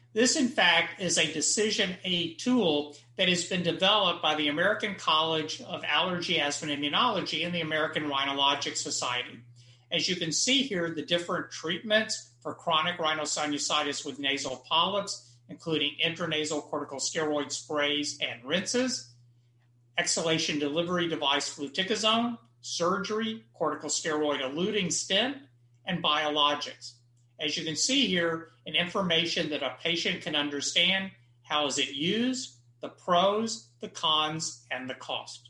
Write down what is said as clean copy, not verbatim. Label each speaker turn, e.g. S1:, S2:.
S1: This, in fact, is a decision aid tool that has been developed by the American College of Allergy, Asthma, and Immunology and the American Rhinologic Society. As you can see here, the different treatments for chronic rhinosinusitis with nasal polyps, including intranasal corticosteroid sprays and rinses, exhalation delivery device fluticasone, surgery, corticosteroid-eluting stent, and biologics. As you can see here, an information that a patient can understand: how is it used, the pros, the cons, and the cost.